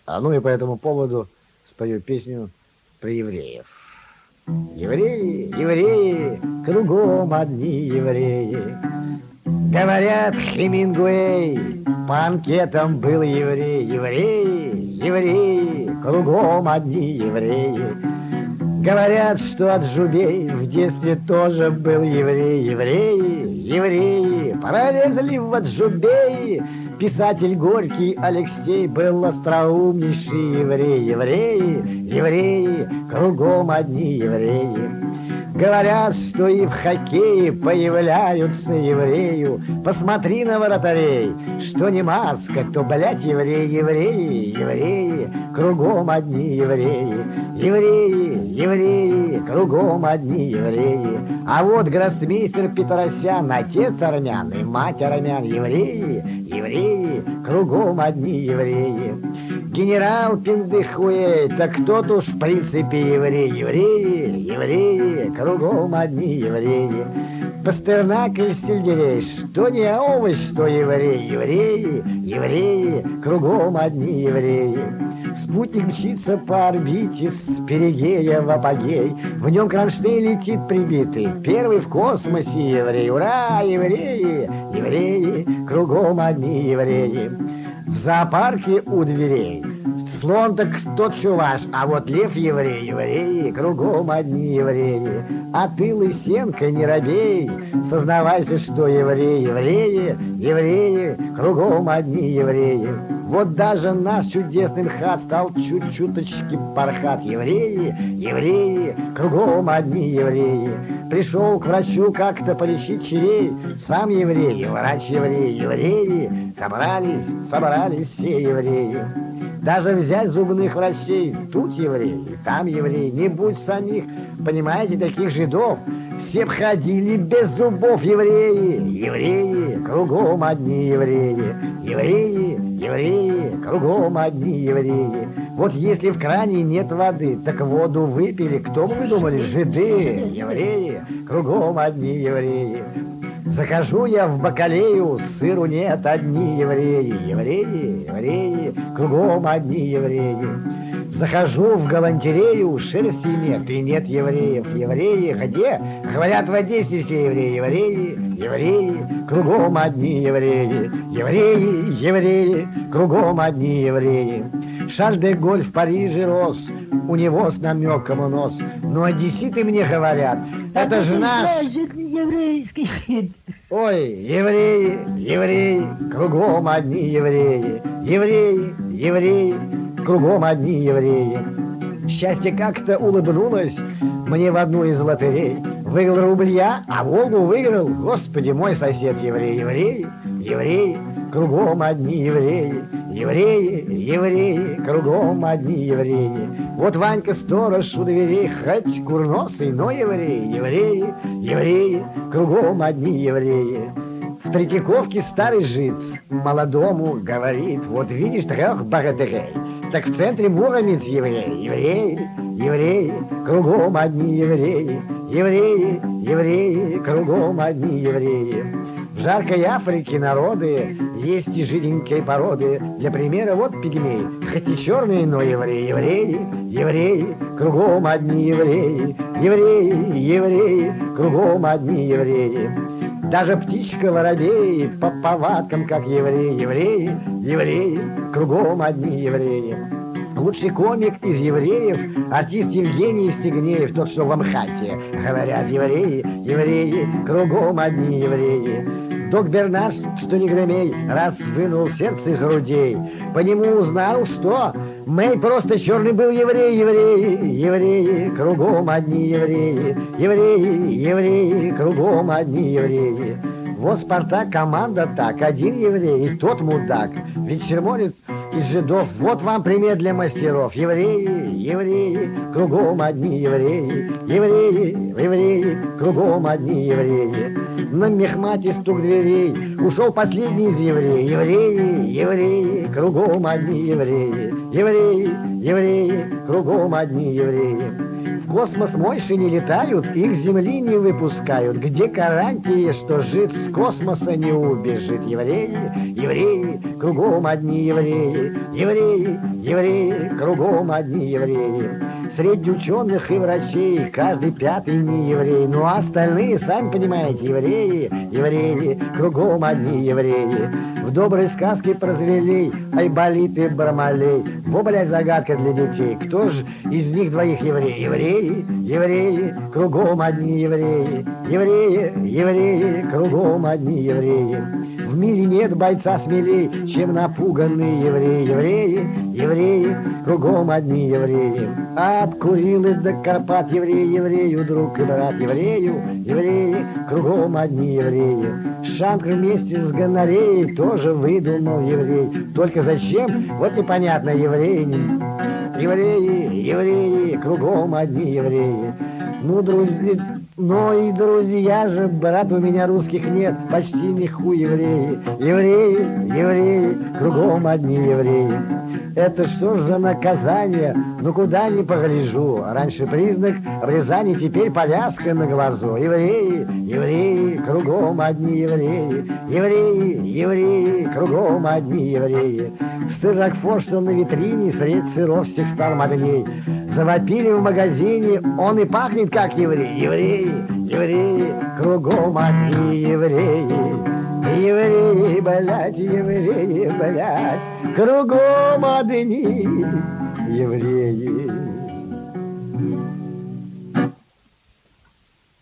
Ну и по этому поводу спою песню про евреев. Евреи, евреи, кругом одни евреи. Говорят, Хемингуэй по анкетам был еврей. Евреи, евреи, кругом одни евреи. Говорят, что Аджубей в детстве тоже был еврей. Евреи, евреи, пролезли в Аджубей. Писатель Горький Алексей был остроумнейший еврей. Евреи, евреи, кругом одни евреи. Говорят, что и в хоккее появляются еврею. Посмотри на вратарей, что не маска, то, блядь, евреи, евреи, евреи, кругом одни евреи. Евреи, евреи, кругом одни евреи. А вот гроссмейстер Петросян, отец армян и мать армян. Евреи, евреи, кругом одни евреи. Генерал Пиндыхуэй, так тот уж в принципе еврей. Евреи, евреи, кругом одни евреи. Пастернак или сельдерей, что не овощ, что еврей. Евреи, евреи, кругом одни евреи. Спутник мчится по орбите с перигея в апогей. В нем кронштейн летит прибитый, первый в космосе еврей. Ура, евреи, евреи, кругом одни евреи. В зоопарке у дверей слон так тот чуваш, а вот лев еврей, евреи, кругом одни евреи. А ты, Лысенко, не робей, сознавайся, что евреи, евреи, евреи, кругом одни евреи. Вот даже наш чудесный МХАТ стал чуть-чуточки пархат. Евреи, евреи, кругом одни евреи. Пришел к врачу как-то полечить черей, сам еврей, врач еврей, евреи. Собрались все евреи. Даже взять зубных врачей, тут евреи, там евреи, не будь самих, понимаете, таких жидов, все б ходили без зубов. Евреи, евреи, кругом одни евреи. Евреи, евреи, кругом одни евреи. Вот если в кране нет воды, так воду выпили, кто бы вы думали, жиды. Евреи, кругом одни евреи. Захожу я в бакалею, сыру нет, одни евреи. Евреи, евреи, кругом одни евреи. Захожу в галантерею, шерсти нет, и нет евреев. Евреи где? Говорят, в Одессе все евреи. Евреи, евреи, кругом одни евреи. Евреи, евреи, кругом одни евреи. Шарль-де-Голль в Париже рос, у него с намеком нос. Но одесситы мне говорят, это же наш... еврейский. Ой, евреи, евреи, кругом одни евреи. Евреи, евреи, кругом одни евреи. Счастье как-то улыбнулось мне в одну из лотерей. Выиграл рубль я, а Волгу выиграл, господи, мой сосед еврей. Евреи, евреи, кругом одни евреи. Евреи, евреи, кругом одни евреи. Вот Ванька сторож у дверей, хоть курносый, но евреи. Евреи, евреи, кругом одни евреи. В Третьяковке старый жид молодому говорит, вот видишь 3 богатырей, так в центре муромец еврей. Евреи, евреи, кругом одни евреи. Евреи, евреи, кругом одни евреи. В жаркой Африке народы есть и жиденькие породы. Для примера вот пигмей, хоть и черные, но евреи. Евреи, евреи, кругом одни евреи. Евреи, евреи, кругом одни евреи. Даже птичка воробей по повадкам, как евреи. Евреи, евреи, кругом одни евреи. Лучший комик из евреев, артист Евгений Евстигнеев, тот, что в Амхате. Говорят, евреи, евреи, кругом одни евреи. Док Бернаш, что не громей, раз вынул сердце из грудей. По нему узнал, что Мэй просто черный был еврей. Евреи, евреи, кругом одни евреи. Евреи, евреи, кругом одни евреи. Вот Спартак, команда так, один еврей, и тот мудак. Ведь чермонец из жидов, вот вам пример для мастеров. Евреи, евреи, кругом одни евреи. Евреи, евреи, кругом одни евреи. На мехмате стук дверей, ушел последний из евреев. Евреи, евреи, кругом одни евреи. Евреи, евреи, кругом одни евреи. В космос мойши не летают, их с земли не выпускают. Где гарантия, что жид с космоса не убежит? Евреи, евреи, кругом одни евреи. Евреи, евреи, кругом одни евреи. Среди ученых и врачей каждый пятый не еврей. Ну а остальные, сами понимаете, евреи, евреи, кругом одни евреи. В доброй сказке про зверей, Айболит и Бармалей. Во, блядь, загадка для детей. Кто же из них двоих евреи? Евреи, евреи, кругом одни евреи. Евреи, евреи, кругом одни евреи. В мире нет бойца смелей, чем напуганный еврей. Евреи, евреи, кругом одни евреи. От Курилы до Карпат еврей, еврею, друг и брат. Еврею, евреи, кругом одни евреи. Шанкр вместе с гонореей тоже выдумал еврей. Только зачем? Вот непонятно, евреи. Евреи, евреи, кругом одни евреи. Ну, друзья, но и друзья же, брат, у меня русских нет, почти нихуй евреи. Евреи, евреи, кругом одни евреи. Это что ж за наказание? Ну куда ни погляжу. Раньше признак обрезания, теперь повязка на глазу. Евреи, евреи, кругом одни евреи. Евреи, евреи, кругом одни евреи. Сыр Рокфор, что на витрине, средь сыров всех старомодней. Завопили в магазине, он и пахнет как еврей. Евреи, евреи, кругом одни евреи. Евреи, блядь, евреи, блядь, кругом одни евреи.